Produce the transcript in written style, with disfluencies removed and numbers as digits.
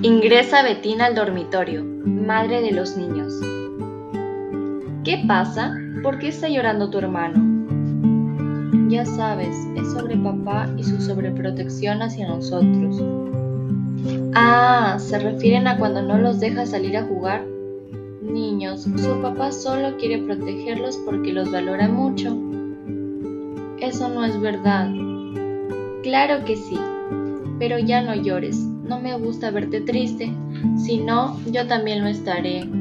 Ingresa Betina al dormitorio, madre de los niños. ¿Qué pasa? ¿Por qué está llorando tu hermano? Ya sabes, es sobre papá y su sobreprotección hacia nosotros. Ah, ¿se refieren a cuando no los deja salir a jugar? Niños, su papá solo quiere protegerlos porque los valora mucho. Eso no es verdad. Claro que sí, pero ya no llores, no me gusta verte triste, si no, yo también lo estaré.